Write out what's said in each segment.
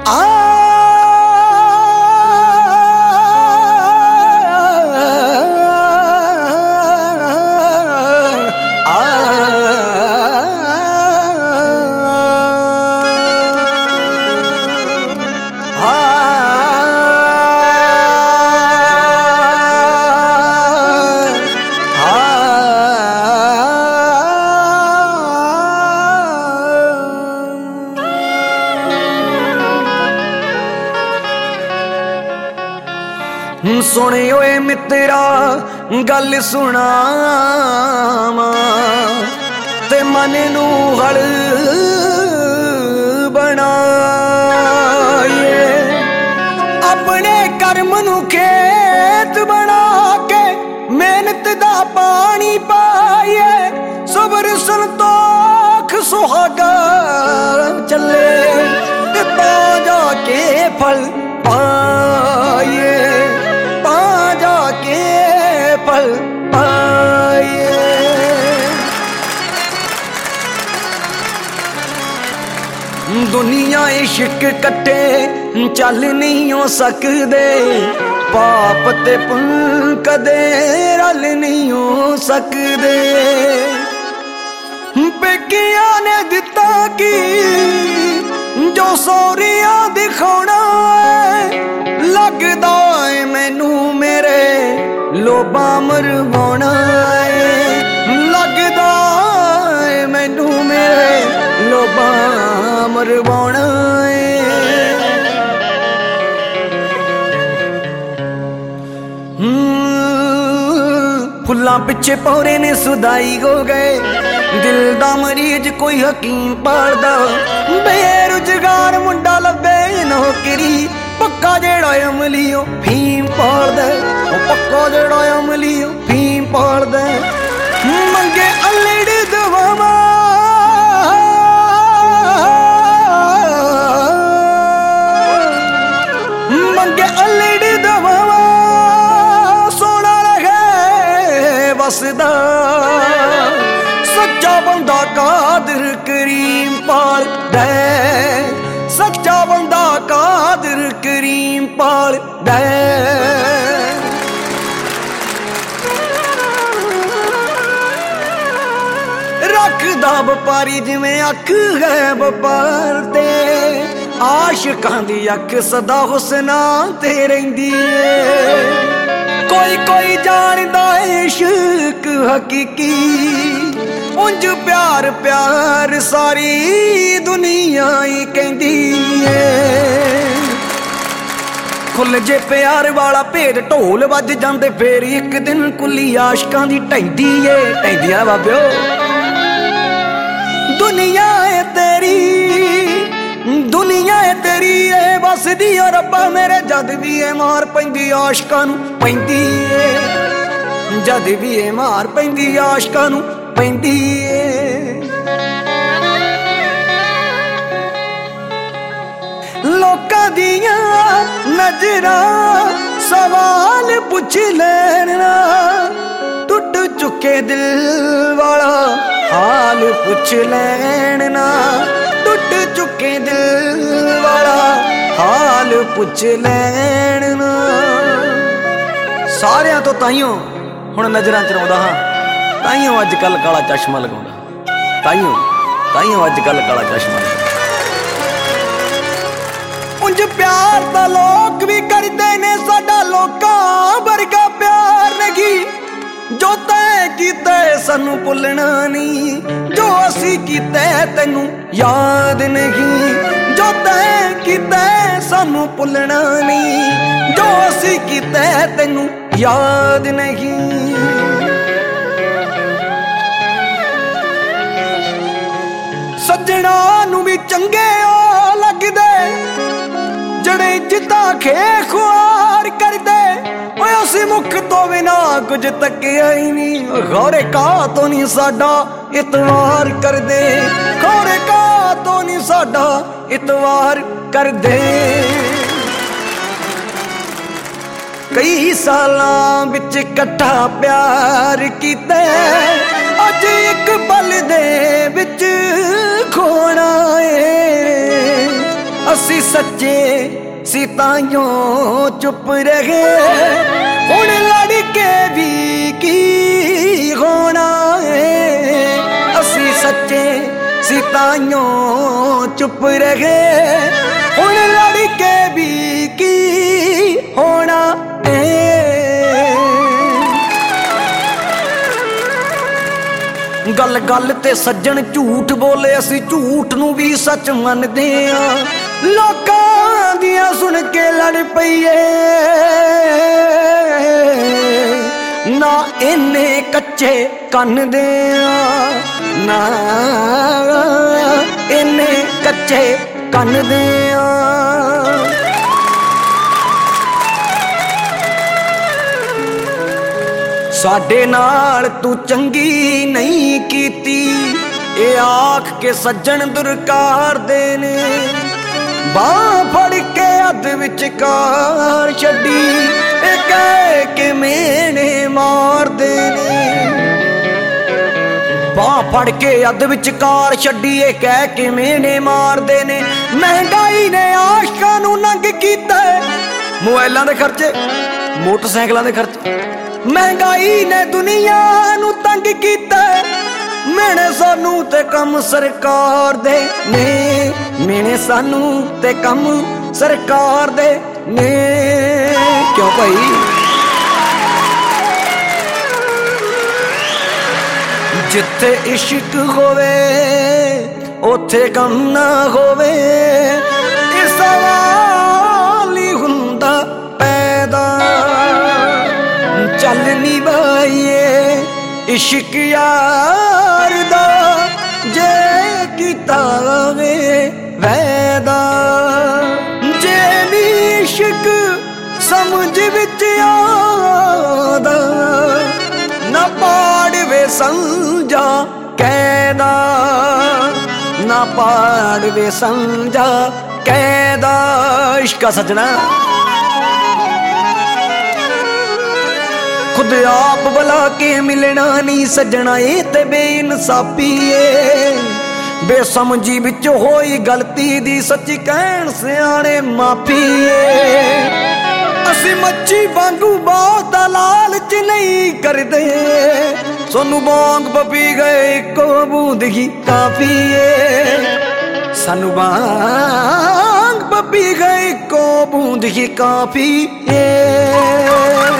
सुने ओए मित्रा गल सुनावा ते मन नू हल बनाए अपने कर्म नू खेत बना के मेहनत दा पानी पाए सबर संतोख सुहागा चले ता जाके फल पाए फल पाए। दुनिया इश्क कट्टे चल नहीं हो सकदे पाप ते पुन कदे रल नहीं हो सकदे पेकिया ने दिता की जो सौरिया दिखाना लगदा है मैनू मेरे लोबा मरवाना लगदा है मैनू मेरे लोबा मरवाना फुल्लां पिछे पौरे ने सुदाई हो गए दिल दा मरीज कोई हकीम पालदा बेरुजगार मुंडा लभे नौकरी पक्का जेड़ा अमलीओ फीम पालदा पक्का जेड़ा अमलीओ फीम पालदा मंगे अल्लड़ दवावा मंगे अल्लड़ दवावा सोना रहे बसदा सच्चा बंदा कादिर करीम पालदा सच्चा बंदा कादिर करीम पालदा रखदा व्यापारी जिवें अख है व्यापार ते आशिकां दी अख सदा हुस्ना ते रहिंदी कोई कोई जानदा इश्क हकीकी उंज प्यार प्यार सारी दुनिया ही कहंदी है खुल जे प्यार वाला भेद ढोल वज जांदे फेर एक दिन कुली आशकां दी ढैंदी है ढैंदियां बाबिओ दुनिया है तेरी ए बसदी ओ रब्बा मेरे जद भी ए मार पैंदी आशकां नूं पैंदी है जद भी ए मार पैंदी आशकां नूं पैंदी है लोकां दियां नजरां सवाल पुछ लेना टुट चुके दिल वाला हाल पुछ लेना टुट चुके दिल वाला हाल पुछ लेना सारियां तो ताइयों हुण नजरां च रौंदा हां ताइयों अजकल काला चश्मा लगाउंदा ताइयों अजकल काला चश्मा उंज प्यार दा लोक भी करदे ने साडा लोकां वर्गा प्यार नहीं जो तैं कीता सानू भुलना नहीं जो असी कीता तैनू याद नहीं जो तैं कीता सानू भुलना नहीं जो असी कीता तैनू याद नहीं सज्जणा नू भी चंगे ओ लगदे जड़े जिता खे खुआर कर दे उस मुख तो बिना कुछ तकिया ही नहीं खौरे का तो नहीं साडा इतवार कर दे खौरे का तो नहीं साडा इतवार कर दे कई सालां विच कट्ठा प्यार कीता अज एक पल दे विच खोना है असी सच्चे सी ताइयों चुप रहे हुण लड़ के भी की होना है। असी सच्चे सी ताइयों चुप रहे हुण लड़ के भी की होना गल गल ते सज्जन झूठ बोले असी झूठ नू भी सच मनदे आ। लोकां दियां सुन के लड़ पईए ना इन्ने कच्चे कन्न दे ना इन्ने कच्चे कन्न दे साडे नाल तू चंगी नहीं कीती ए आख के सज्जन दुरकार देने बाह फड़ के अध विचकार छड्डी ए कह के मेने मार देने। बाह फड़ के अध विचकार छड्डी ए कह के मेने मार देने। महंगाई ने आशकां नूं नंग कीता मोबाइलां दे खर्चे मोटरसाइकिलां दे खर्चे। महंगाई ने दुनिया नू तंग कीता मेने सानू ते कम सरकार दे ने मेने सानू ते कम सरकार दे ने। क्यों भाई जिथे इश्क होवे उथे कम ना होवे इस सवाल ही हुंदा पैदा। चल नी बाईए इश्क यार दा जे कीता वे वैदा। जे नी इश्क समझ विच आदा ना पाड़ वे समझा कैदा ना पाड़ वे समझा कैदा। इश्क सजना खुद आप बुला के मिलना नहीं सजना ये ते बेइंसाफी है। बेसमझी विच होई गलती दी सच्ची कहण सियाणे माफी है। असी मच्छी वांगू बहुत लालच नहीं करदे सोनू बांग पपी गए इको बूंद ही काफी है। सानू बांग पपी गए इको बूंद ही काफी है।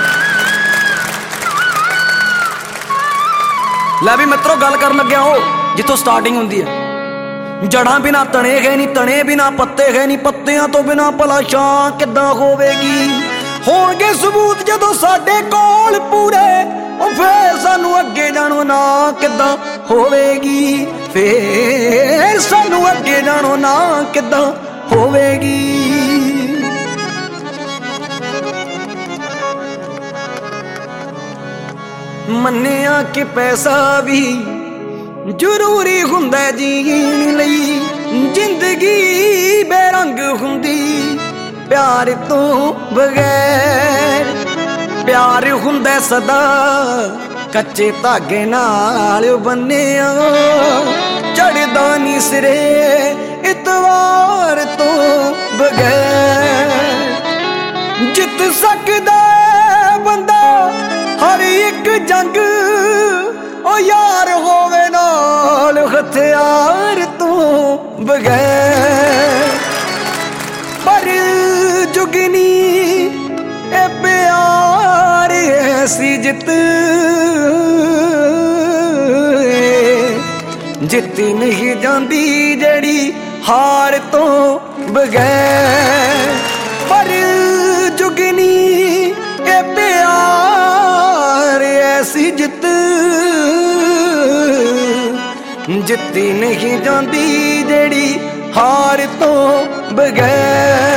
लै भी मित्रों गल कर लग्या हो जिथों स्टार्टिंग हुंदी है। जड़ां बिना तने है नहीं तने बिना पत्ते है नहीं पत्तियां तो बिना भला छां किद्दां होवेगी। होणगे सबूत जदों साडे कोल पूरे फिर सानू अगे जाणो ना किद्दां होवेगी। फिर सानू अगे जाणो ना किद्दां होवेगी। मन्निया कि पैसा भी जरूरी हुंदा जीण लई जिंदगी बेरंग हुंदी प्यार तो बगैर। प्यार हुंदा सदा कच्चे धागे नाल बन्निया चढ़दा नी सिरे इतवार तो बगैर। जित सकदा बंदा हर एक जंग ओ यार होवे नाल हथियार तो बगैर। पर जुगनी ए प्यार ऐसी जित जित्ती नहीं जांदी जेड़ी हार तो बगैर। पर जुगनी ए प्यार ऐसी जित जित्ती नहीं जांदी जेड़ी हार तो बगैर।